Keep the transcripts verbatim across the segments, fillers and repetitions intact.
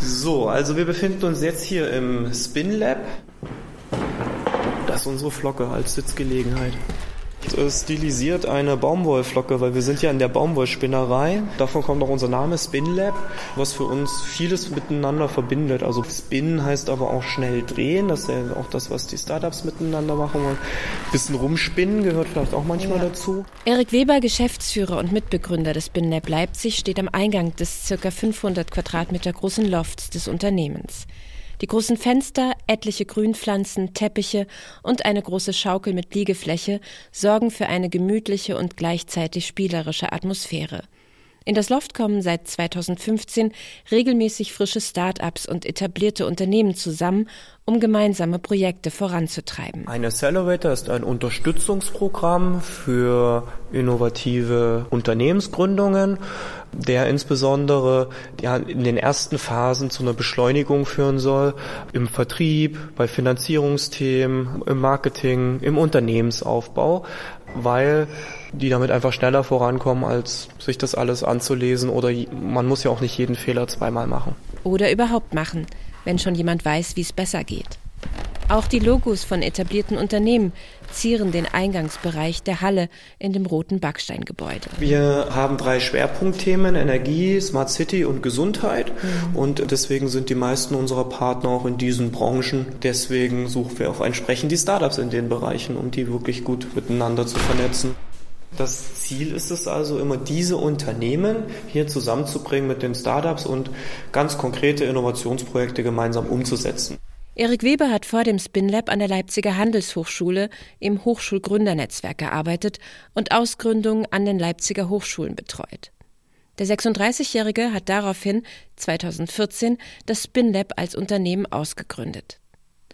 So, also wir befinden uns jetzt hier im Spin Lab. Das ist unsere Flocke als Sitzgelegenheit. Das ist stilisiert eine Baumwollflocke, weil wir sind ja in der Baumwollspinnerei. Davon kommt auch unser Name Spin Lab, was für uns vieles miteinander verbindet. Also Spin heißt aber auch schnell drehen. Das ist ja auch das, was die Startups miteinander machen wollen. Ein bisschen rumspinnen gehört vielleicht auch manchmal ja. dazu. Erik Weber, Geschäftsführer und Mitbegründer des Spin Lab Leipzig, steht am Eingang des ca. fünfhundert Quadratmeter großen Lofts des Unternehmens. Die großen Fenster, etliche Grünpflanzen, Teppiche und eine große Schaukel mit Liegefläche sorgen für eine gemütliche und gleichzeitig spielerische Atmosphäre. In das Loft kommen seit zweitausendfünfzehn regelmäßig frische Start-ups und etablierte Unternehmen zusammen, um gemeinsame Projekte voranzutreiben. Ein Accelerator ist ein Unterstützungsprogramm für innovative Unternehmensgründungen, der insbesondere ja, in den ersten Phasen zu einer Beschleunigung führen soll, im Vertrieb, bei Finanzierungsthemen, im Marketing, im Unternehmensaufbau, weil die damit einfach schneller vorankommen, als sich das alles anzulesen, oder man muss ja auch nicht jeden Fehler zweimal machen. Oder überhaupt machen, wenn schon jemand weiß, wie es besser geht. Auch die Logos von etablierten Unternehmen zieren den Eingangsbereich der Halle in dem roten Backsteingebäude. Wir haben drei Schwerpunktthemen: Energie, Smart City und Gesundheit. Mhm. Und deswegen sind die meisten unserer Partner auch in diesen Branchen. Deswegen suchen wir auch entsprechend die Startups in den Bereichen, um die wirklich gut miteinander zu vernetzen. Das Ziel ist es also immer, diese Unternehmen hier zusammenzubringen mit den Startups und ganz konkrete Innovationsprojekte gemeinsam umzusetzen. Erik Weber hat vor dem Spin Lab an der Leipziger Handelshochschule im Hochschulgründernetzwerk gearbeitet und Ausgründungen an den Leipziger Hochschulen betreut. Der sechsunddreißigjährige hat daraufhin zweitausendvierzehn das Spin Lab als Unternehmen ausgegründet.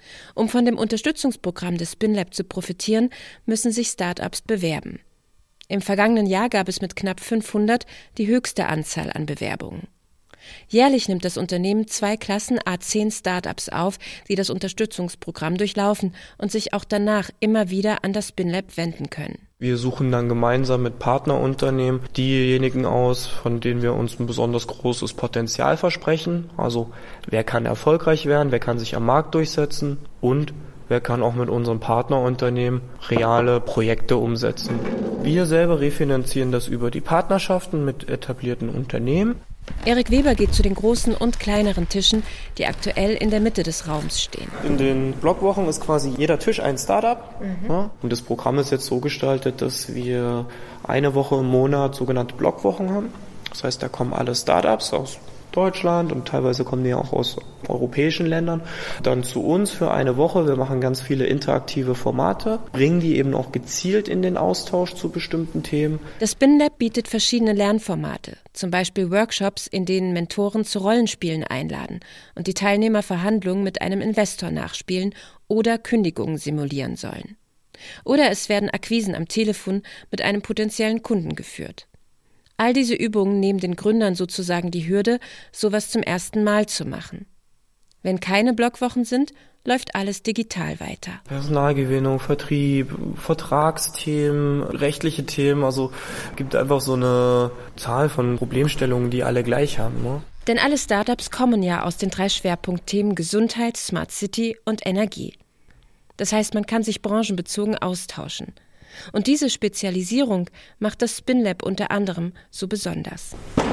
Um von dem Unterstützungsprogramm des Spin Lab zu profitieren, müssen sich Start-ups bewerben. Im vergangenen Jahr gab es mit knapp fünfhundert die höchste Anzahl an Bewerbungen. Jährlich nimmt das Unternehmen zwei Klassen à zehn Start-ups auf, die das Unterstützungsprogramm durchlaufen und sich auch danach immer wieder an das Spin Lab wenden können. Wir suchen dann gemeinsam mit Partnerunternehmen diejenigen aus, von denen wir uns ein besonders großes Potenzial versprechen. Also wer kann erfolgreich werden, wer kann sich am Markt durchsetzen und wer kann auch mit unserem Partnerunternehmen reale Projekte umsetzen. Wir selber refinanzieren das über die Partnerschaften mit etablierten Unternehmen. Erik Weber geht zu den großen und kleineren Tischen, die aktuell in der Mitte des Raums stehen. In den Blockwochen ist quasi jeder Tisch ein Startup. Mhm. Ja, und das Programm ist jetzt so gestaltet, dass wir eine Woche im Monat sogenannte Blockwochen haben. Das heißt, da kommen alle Startups aus Deutschland und teilweise kommen die auch aus europäischen Ländern dann zu uns für eine Woche. Wir machen ganz viele interaktive Formate, bringen die eben auch gezielt in den Austausch zu bestimmten Themen. Das Spin Lab bietet verschiedene Lernformate, zum Beispiel Workshops, in denen Mentoren zu Rollenspielen einladen und die Teilnehmer Verhandlungen mit einem Investor nachspielen oder Kündigungen simulieren sollen. Oder es werden Akquisen am Telefon mit einem potenziellen Kunden geführt. All diese Übungen nehmen den Gründern sozusagen die Hürde, sowas zum ersten Mal zu machen. Wenn keine Blockwochen sind, läuft alles digital weiter. Personalgewinnung, Vertrieb, Vertragsthemen, rechtliche Themen, also gibt einfach so eine Zahl von Problemstellungen, die alle gleich haben, ne? Denn alle Startups kommen ja aus den drei Schwerpunktthemen Gesundheit, Smart City und Energie. Das heißt, man kann sich branchenbezogen austauschen. Und diese Spezialisierung macht das Spin Lab unter anderem so besonders.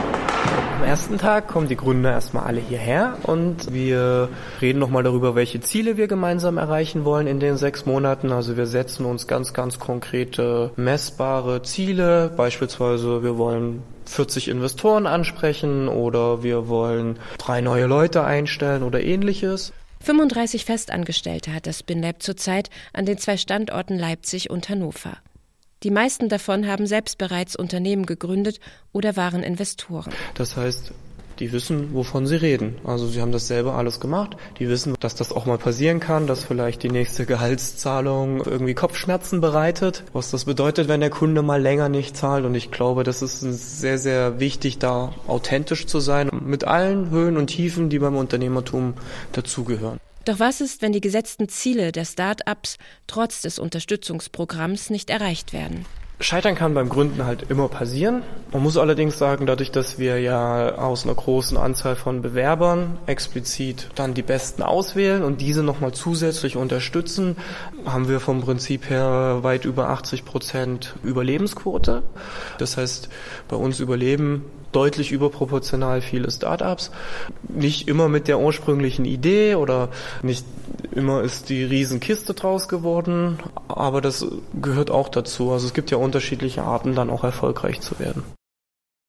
Am ersten Tag kommen die Gründer erstmal alle hierher und wir reden nochmal darüber, welche Ziele wir gemeinsam erreichen wollen in den sechs Monaten. Also wir setzen uns ganz, ganz konkrete, messbare Ziele. Beispielsweise wir wollen vierzig Investoren ansprechen oder wir wollen drei neue Leute einstellen oder ähnliches. fünfunddreißig Festangestellte hat das Spin Lab zurzeit an den zwei Standorten Leipzig und Hannover. Die meisten davon haben selbst bereits Unternehmen gegründet oder waren Investoren. Das heißt, die wissen, wovon sie reden. Also sie haben das selber alles gemacht. Die wissen, dass das auch mal passieren kann, dass vielleicht die nächste Gehaltszahlung irgendwie Kopfschmerzen bereitet. Was das bedeutet, wenn der Kunde mal länger nicht zahlt. Und ich glaube, das ist sehr, sehr wichtig, da authentisch zu sein. Mit allen Höhen und Tiefen, die beim Unternehmertum dazugehören. Doch was ist, wenn die gesetzten Ziele der Start-ups trotz des Unterstützungsprogramms nicht erreicht werden? Scheitern kann beim Gründen halt immer passieren. Man muss allerdings sagen, dadurch, dass wir ja aus einer großen Anzahl von Bewerbern explizit dann die Besten auswählen und diese nochmal zusätzlich unterstützen, haben wir vom Prinzip her weit über achtzig Prozent Überlebensquote. Das heißt, bei uns überleben deutlich überproportional viele Startups. Nicht immer mit der ursprünglichen Idee oder nicht immer ist die Riesenkiste draus geworden, aber das gehört auch dazu. Also es gibt ja unterschiedliche Arten, dann auch erfolgreich zu werden.